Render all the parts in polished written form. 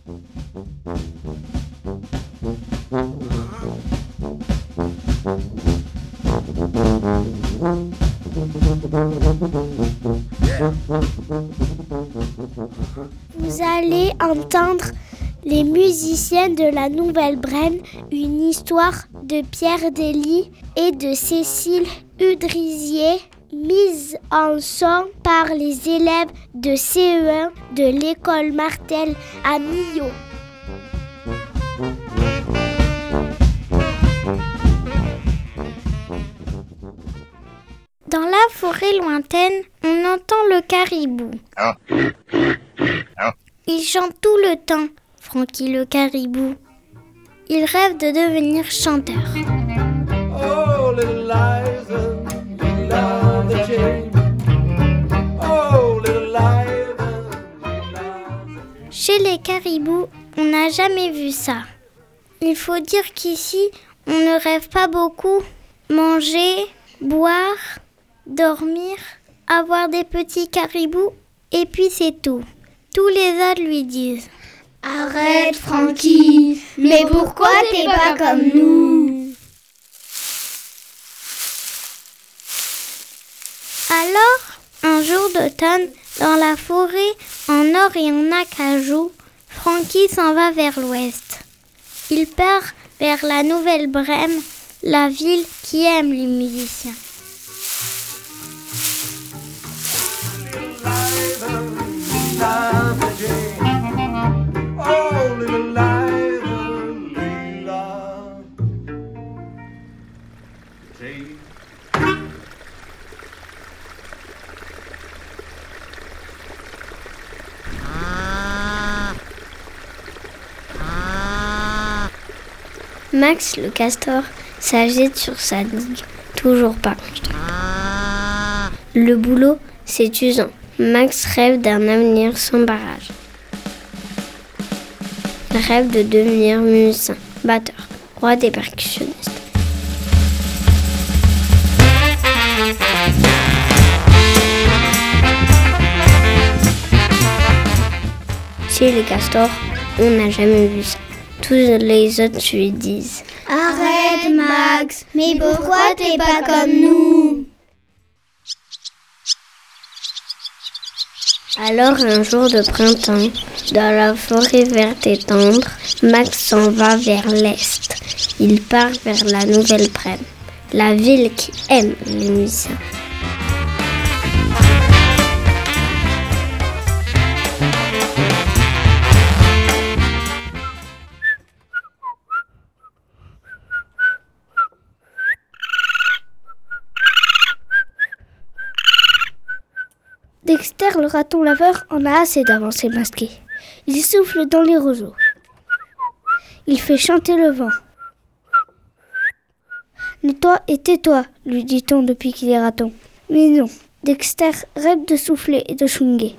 Vous allez entendre les musiciens de la Nouvelle-Brenne, une histoire de Pierre Delis et de Cécile Udrisier, mise en son par les élèves de CE1 de l'école Martel à Millau. Dans la forêt lointaine, on entend le caribou. Il chante tout le temps, Francky le caribou. Il rêve de devenir chanteur. Oh, little Liza, we love the chain. Oh, little Liza, we love... Chez les caribous, on n'a jamais vu ça. Il faut dire qu'ici, on ne rêve pas beaucoup. Manger, boire, dormir, avoir des petits caribous, et puis c'est tout. Tous les autres lui disent « Arrête, Francky, mais pourquoi t'es pas comme nous ?» Alors, un jour d'automne, dans la forêt, en or et en acajou, Francky s'en va vers l'ouest. Il part vers la Nouvelle-Brenne, la ville qui aime les musiciens. Max le castor s'agite sur sa digue, toujours pas content. Le boulot, c'est usant. Max rêve d'un avenir sans barrage. Il rêve de devenir musicien, batteur, roi des percussionnistes. Chez les castors, on n'a jamais vu ça. Tous les autres lui disent « Arrête Max, mais pourquoi t'es pas comme nous ?» Alors un jour de printemps, dans la forêt verte et tendre, Max s'en va vers l'est. Il part vers la Nouvelle-Brenne, la ville qui aime les musiciens. Dexter, le raton laveur, en a assez d'avancer masqué. Il souffle dans les roseaux. Il fait chanter le vent. Nettoie et tais-toi, lui dit-on depuis qu'il est raton. Mais non, Dexter rêve de souffler et de chunguer.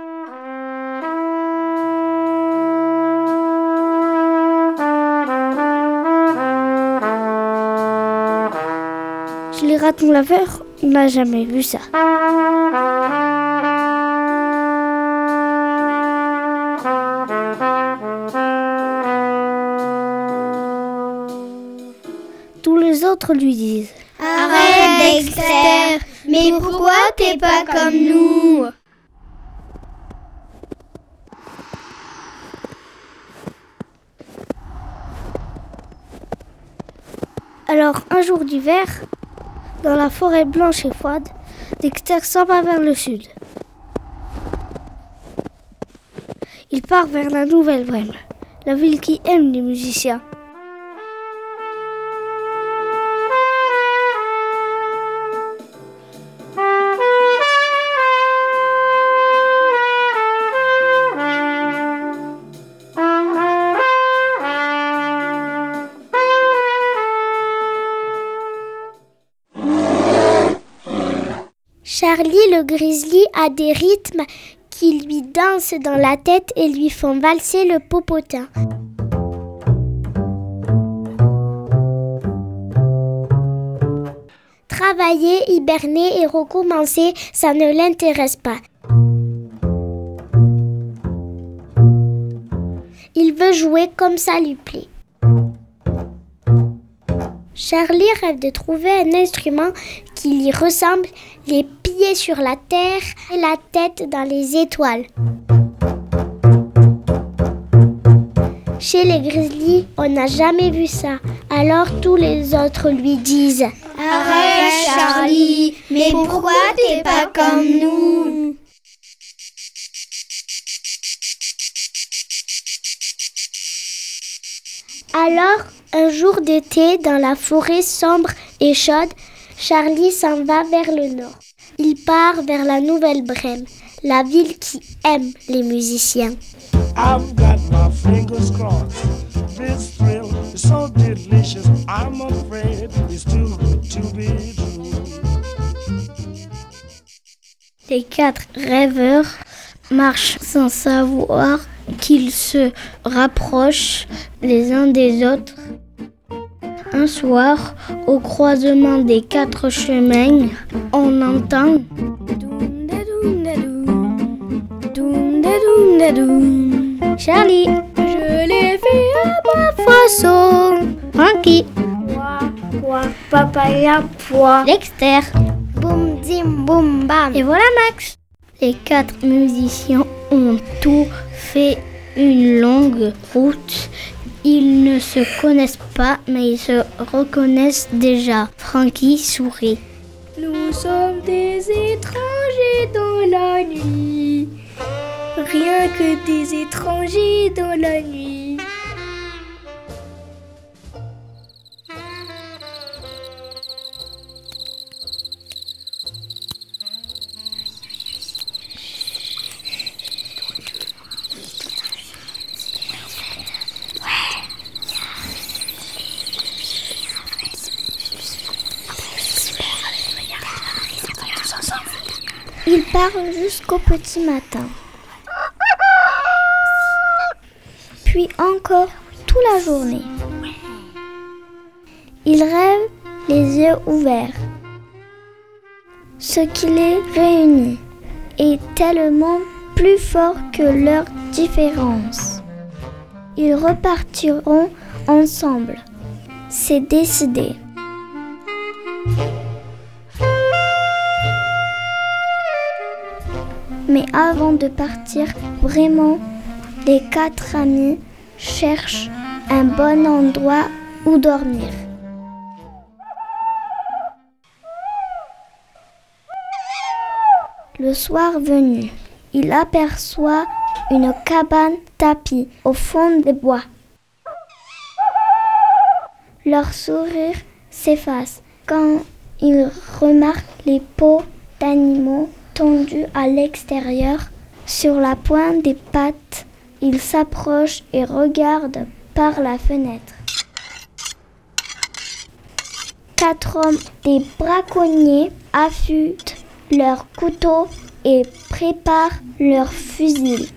Chez les ratons laveurs, on n'a jamais vu ça. Tous les autres lui disent « Arrête Dexter, mais pourquoi t'es pas comme nous ?» Alors, un jour d'hiver, dans la forêt blanche et froide, Dexter s'en va vers le sud. Il part vers la Nouvelle-Brenne, la ville qui aime les musiciens. Charlie le grizzly a des rythmes qui lui dansent dans la tête et lui font valser le popotin. Travailler, hiberner et recommencer, ça ne l'intéresse pas. Il veut jouer comme ça lui plaît. Charlie rêve de trouver un instrument qui lui ressemble, les pieds sur la terre et la tête dans les étoiles. Chez les Grizzlies, on n'a jamais vu ça. Alors tous les autres lui disent « Arrête Charlie, mais pourquoi t'es pas comme nous ?» Alors, un jour d'été, dans la forêt sombre et chaude, Charlie s'en va vers le nord. Il part vers la Nouvelle-Brême, la ville qui aime les musiciens. I've got my fingers crossed. This thrill is so delicious. I'm afraid it's too good to be true. Les 4 rêveurs marchent sans savoir qu'ils se rapprochent les uns des autres. Un soir, au croisement des 4 chemins, on entend Charlie, je l'ai fait à ma façon. Frankie, papaya, pois. Dexter, boum, dim, boum, bam. Et voilà Max. Les 4 musiciens ont tout fait une longue route. Ils ne se connaissent pas, mais ils se reconnaissent déjà. Frankie sourit. Nous sommes des étrangers dans la nuit. Rien que des étrangers dans la nuit. Ils parlent jusqu'au petit matin. Puis encore toute la journée. Ils rêvent les yeux ouverts. Ce qui les réunit est tellement plus fort que leurs différences. Ils repartiront ensemble. C'est décidé. Mais avant de partir, vraiment, les 4 amis cherchent un bon endroit où dormir. Le soir venu, il aperçoit une cabane tapie au fond des bois. Leur sourire s'efface quand ils remarquent les peaux d'animaux tendus à l'extérieur. Sur la pointe des pattes, ils s'approchent et regardent par la fenêtre. 4 hommes, des braconniers, affûtent leurs couteaux et préparent leurs fusils.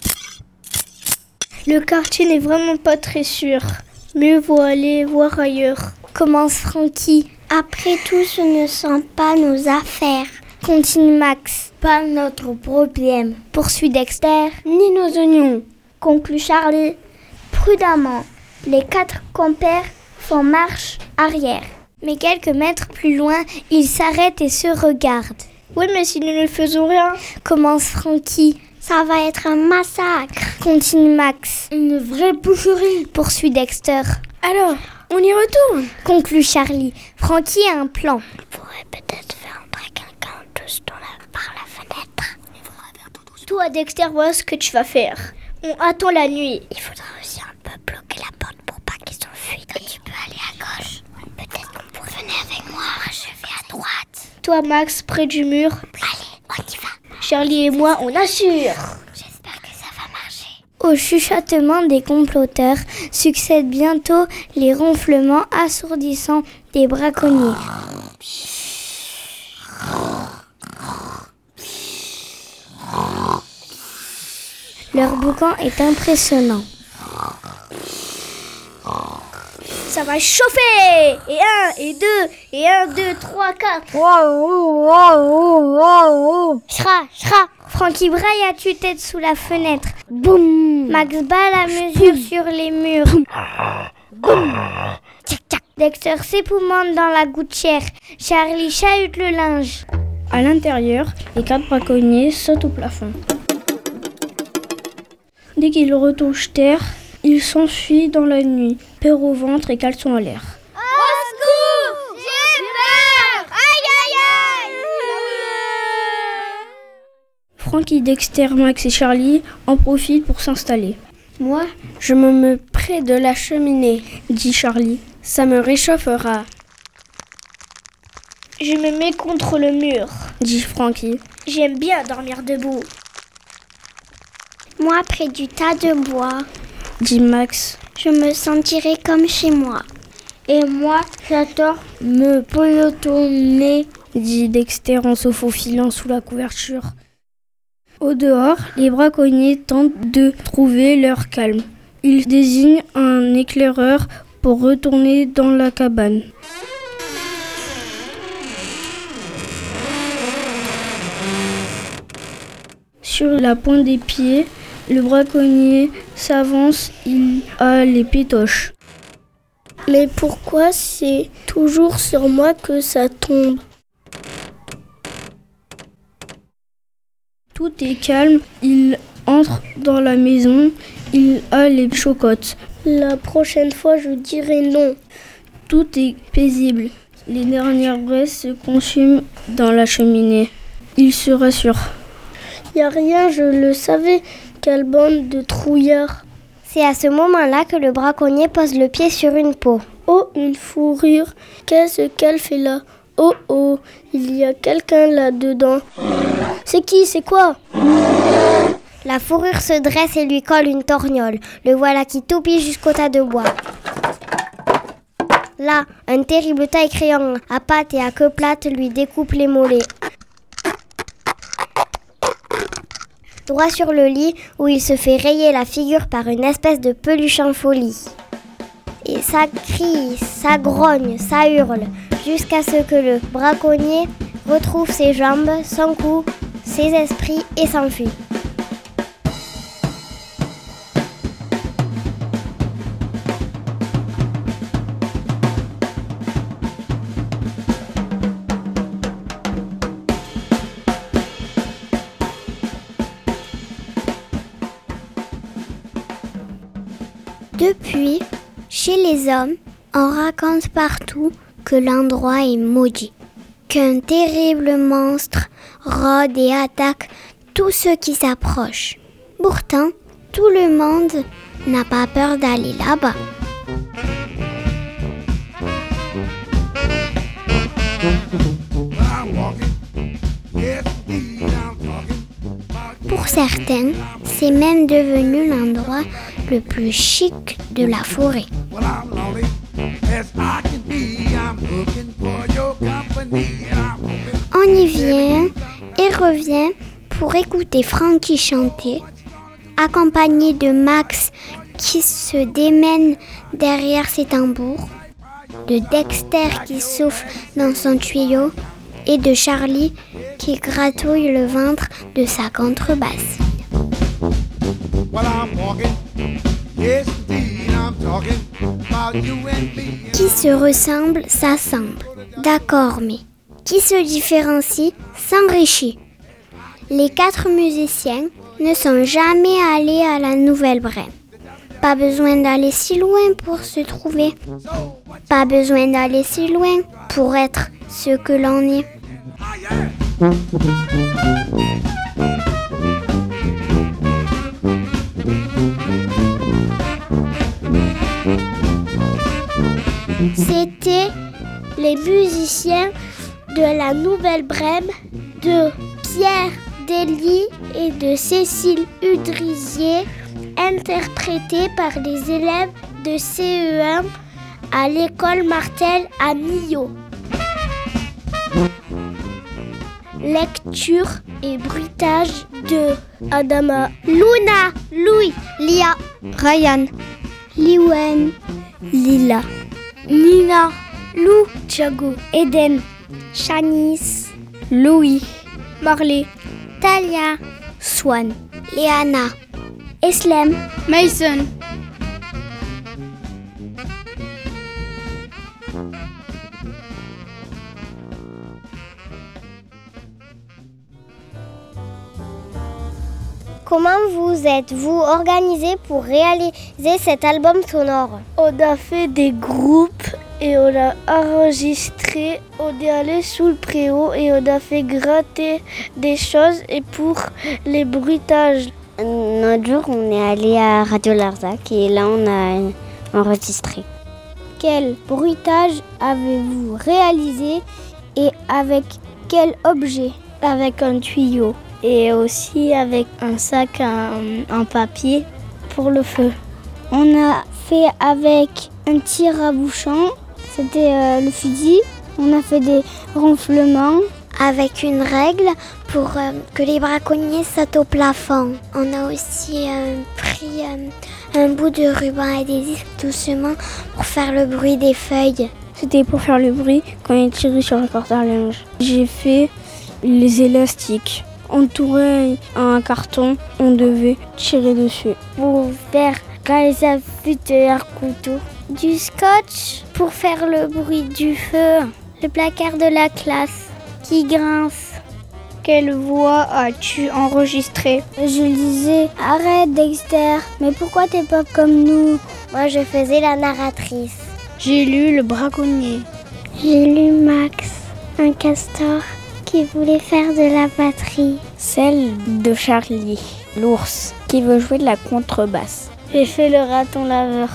Le quartier n'est vraiment pas très sûr. Mieux vaut aller voir ailleurs. Commence Frankie. Après tout, ce ne sont pas nos affaires. Continue Max. Pas notre problème. Poursuit Dexter. Ni nos oignons. Conclut Charlie. Prudemment, les 4 compères font marche arrière. Mais quelques mètres plus loin, ils s'arrêtent et se regardent. Oui, mais si nous ne faisons rien, commence Frankie. Ça va être un massacre. Continue Max. Une vraie boucherie. Poursuit Dexter. Alors, on y retourne. Conclut Charlie. Frankie a un plan. Il pourrait peut-être faire entrer quelqu'un tous par la fenêtre. Il faudra faire tout doucement. Toi, Dexter, voilà ce que tu vas faire. On attend la nuit. Il faudra aussi un peu bloquer la porte pour pas qu'ils s'enfuient. Toi, tu peux aller à gauche. Peut-être qu'on pourrait venir avec moi. Je vais à droite. Toi, Max, près du mur. Allez, on y va. Charlie et moi, on assure. J'espère que ça va marcher. Au chuchotement des comploteurs succèdent bientôt les ronflements assourdissants des braconniers. Leur boucan est impressionnant. Ça va chauffer. Et 1, et 2, et 1, 2, 3, 4. Chra, chra. Frankie braille à tue-tête sous la fenêtre. Boum. Max bat la mesure sur les murs. Tic-tac. Dexter s'époumante dans la gouttière. Charlie chahute le linge. À l'intérieur, les 4 braconniers sautent au plafond. Dès qu'ils retouchent terre, ils s'enfuient dans la nuit, peur au ventre et caleçon à l'air. Au secours! J'ai peur! Aïe aïe aïe! Frankie, Dexter, Max et Charlie en profitent pour s'installer. Moi, je me mets près de la cheminée, Dit Charlie. ça me réchauffera. Je me mets contre le mur. Dit Frankie. J'aime bien dormir debout. Moi, près du tas de bois, Dit Max. je me sentirai comme chez moi. Et moi, j'adore me pelotonner. Dit Dexter en se faufilant sous la couverture. Au dehors, les braconniers tentent de trouver leur calme. Ils désignent un éclaireur pour retourner dans la cabane. Sur la pointe des pieds, le braconnier s'avance, il a les pétoches. Mais pourquoi c'est toujours sur moi que ça tombe? Tout est calme, il entre dans la maison, il a les chocottes. La prochaine fois, je dirai non. Tout est paisible. Les dernières braises se consument dans la cheminée. Il se rassure. Y a rien, je le savais. Quelle bande de trouillards. C'est à ce moment-là que le braconnier pose le pied sur une peau. Oh, une fourrure. Qu'est-ce qu'elle fait là? Oh oh, il y a quelqu'un là-dedans. C'est qui? C'est quoi? La fourrure se dresse et lui colle une torgnole. Le voilà qui toupille jusqu'au tas de bois. Là, un terrible taille-crayon à pattes et à queue plate lui découpe les mollets. Droit sur le lit où il se fait rayer la figure par une espèce de peluche en folie. Et ça crie, ça grogne, ça hurle, jusqu'à ce que le braconnier retrouve ses jambes, son cou, ses esprits et s'enfuit. Depuis, chez les hommes, on raconte partout que l'endroit est maudit, qu'un terrible monstre rôde et attaque tous ceux qui s'approchent. Pourtant, tout le monde n'a pas peur d'aller là-bas. Pour certains, c'est même devenu l'endroit le plus chic de la forêt. On y vient et revient pour écouter Frankie chanter, accompagné de Max qui se démène derrière ses tambours, de Dexter qui souffle dans son tuyau et de Charlie qui gratouille le ventre de sa contrebasse. Qui se ressemble, s'assemble. D'accord, mais qui se différencie, s'enrichit. Les 4 musiciens ne sont jamais allés à la Nouvelle-Brème. Pas besoin d'aller si loin pour se trouver. Pas besoin d'aller si loin pour être ce que l'on est. C'était les musiciens de la Nouvelle-Brème de Pierre Delis et de Cécile Udrisier, interprétés par les élèves de CE1 à l'école Martel à Millau. Lecture et bruitage de Adama, Luna, Louis, Lia, Ryan, Liwen, Lila, Nina, Lou, Thiago, Eden, Shanice, Louis, Marley, Talia, Swan, Léana, Eslem. Mason. Comment vous êtes-vous organisé pour réaliser cet album sonore? On a fait des groupes et on a enregistré. On est allé sous le préau et on a fait gratter des choses et pour les bruitages. Un autre jour, on est allé à Radio Larzac et là, on a enregistré. Quel bruitage avez-vous réalisé et avec quel objet? Avec un tuyau et aussi avec un sac en papier pour le feu. On a fait avec un tir à bouchon, c'était le fusil. On a fait des ronflements avec une règle pour que les braconniers sautent au plafond. On a aussi pris un bout de ruban adhésif doucement pour faire le bruit des feuilles. C'était pour faire le bruit quand il tirait sur le porte-linge. J'ai fait les élastiques. Entouré un carton, on devait tirer dessus. Pour faire quand les affûteurs couteaux. Du scotch pour faire le bruit du feu. Le placard de la classe qui grince. Quelle voix as-tu enregistrée? Je disais « Arrête Dexter, mais pourquoi t'es pas comme nous ?» Moi je faisais la narratrice. J'ai lu Le Braconnier. J'ai lu Max, un castor qui voulait faire de la batterie. Celle de Charlie, l'ours, qui veut jouer de la contrebasse. J'ai fait Le Raton Laveur.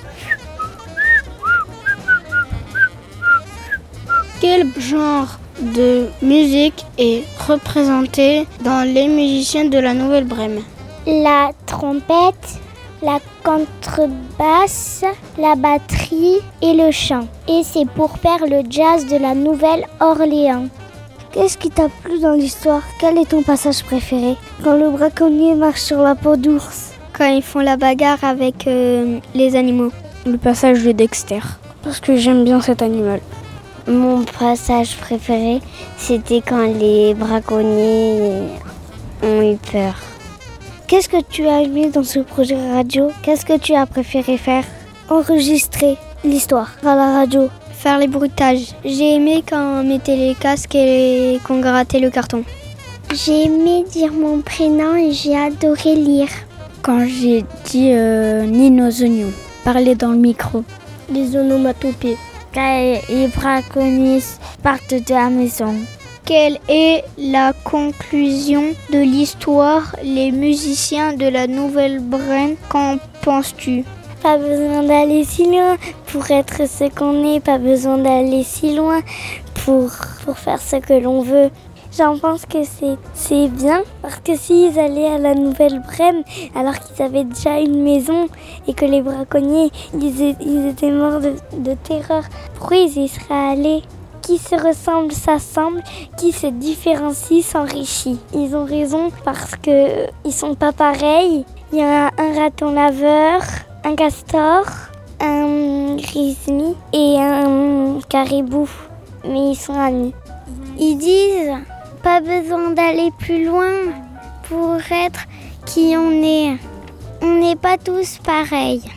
Quel genre de musique est représenté dans les musiciens de la Nouvelle-Brême? La trompette, la contrebasse, la batterie et le chant. Et c'est pour faire le jazz de la Nouvelle-Orléans. Qu'est-ce qui t'a plu dans l'histoire? Quel est ton passage préféré? Quand le braconnier marche sur la peau d'ours. Quand ils font la bagarre avec les animaux. Le passage de Dexter, parce que j'aime bien cet animal. Mon passage préféré, c'était quand les braconniers ont eu peur. Qu'est-ce que tu as aimé dans ce projet radio? Qu'est-ce que tu as préféré faire? Enregistrer l'histoire à la radio. Faire les bruitages. J'ai aimé quand on mettait les casques et qu'on grattait le carton. J'ai aimé dire mon prénom et j'ai adoré lire. Quand j'ai dit ni nos oignons, parler dans le micro. Les onomatopées. Quand les braconniers partent de la maison. Quelle est la conclusion de l'histoire? Les musiciens de la Nouvelle-Brême, qu'en penses-tu? Pas besoin d'aller si loin pour être ce qu'on est, pas besoin d'aller si loin pour faire ce que l'on veut. J'en pense que c'est bien, parce que s'ils allaient à la Nouvelle-Brême alors qu'ils avaient déjà une maison et que les braconniers ils étaient morts de terreur, pourquoi ils y seraient allés? Qui se ressemble s'assemble, qui se différencie s'enrichit. Ils ont raison parce que ils sont pas pareils. Il y a un raton laveur, un castor, un grizzly et un caribou. Mais ils sont amis. Ils disent pas besoin d'aller plus loin pour être qui on est. On n'est pas tous pareils.